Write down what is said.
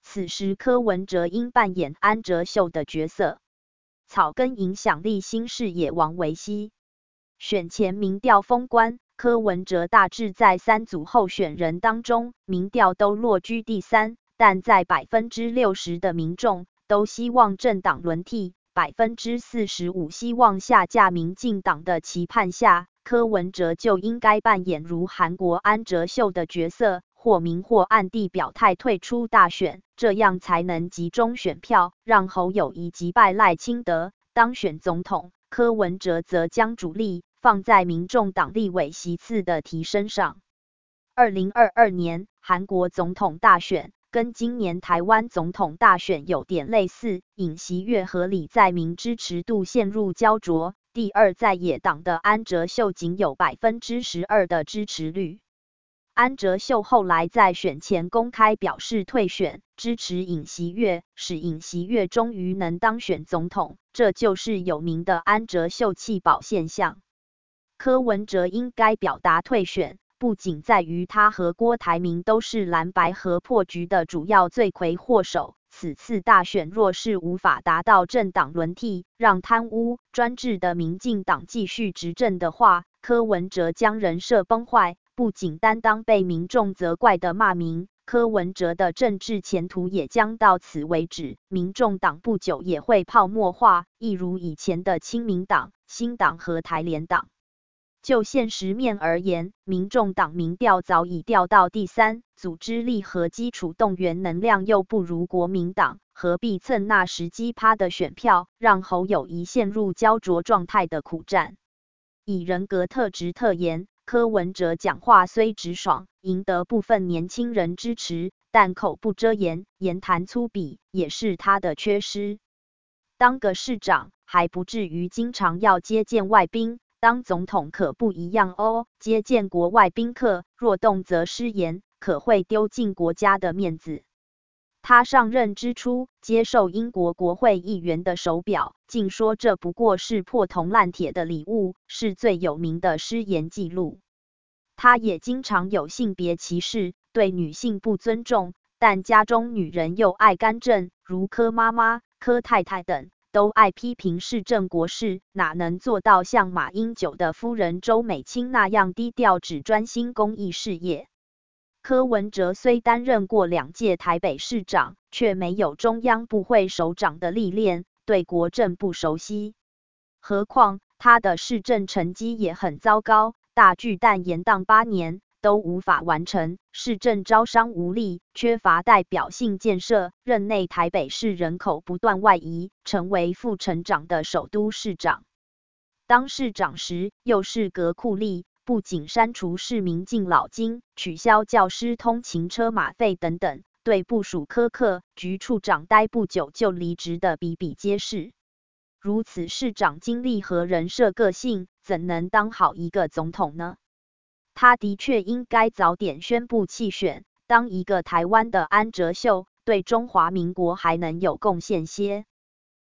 此时柯文哲应扮演安哲秀的角色。草根影响力新视野王维希。选前民调封关，柯文哲大致在3组候选人当中，民调都落居第3，但在60%的民众都希望政党轮替，45%希望下架民进党的期盼下，柯文哲就应该扮演如韩国安哲秀的角色，或明或暗地表态退出大选，这样才能集中选票，让侯友宜击败赖清德当选总统。柯文哲则将主力放在民众党立委席次的提升上。2022年韩国总统大选跟今年台湾总统大选有点类似，尹锡悦和李在明支持度陷入焦灼，第二在野党的安哲秀仅有12%的支持率。安哲秀后来在选前公开表示退选，支持尹锡悦，使尹锡悦终于能当选总统，这就是有名的安哲秀弃保现象。柯文哲应该表达退选，不仅在于他和郭台铭都是蓝白合破局的主要罪魁祸首，此次大选若是无法达到政党轮替，让贪污专制的民进党继续执政的话，柯文哲将人设崩坏，不仅担当被民众责怪的骂名，柯文哲的政治前途也将到此为止。民众党不久也会泡沫化，一如以前的亲民党、新党和台联党。就现实面而言，民众党民调早已掉到第3，组织力和基础动员能量又不如国民党，何必蹭那10几%的选票，让侯友宜陷入焦灼状态的苦战。以人格特质特言，柯文哲讲话虽直爽，赢得部分年轻人支持，但口不遮言，言谈粗鄙，也是他的缺失。当个市长还不至于经常要接见外宾，当总统可不一样哦，接见国外宾客，若动则失言，可会丢尽国家的面子。他上任之初，接受英国国会议员的手表，竟说这不过是破铜烂铁的礼物，是最有名的失言记录。他也经常有性别歧视，对女性不尊重，但家中女人又爱干政，如柯妈妈、柯太太等，都爱批评市政国事，哪能做到像马英九的夫人周美青那样低调，只专心公益事业。柯文哲虽担任过2届台北市长，却没有中央部会首长的历练，对国政不熟悉。何况他的市政成绩也很糟糕，大巨蛋延宕8年都无法完成，市政招商无力，缺乏代表性建设，任内台北市人口不断外移，成为负成长的首都市长。当市长时又是革酷吏，不仅删除市民敬老金，取消教师通勤车马费等等，对部属苛刻，局处长待不久就离职的比比皆是。如此市长经历和人设个性，怎能当好一个总统呢？他的确应该早点宣布弃选，当一个台湾的安哲秀，对中华民国还能有贡献些。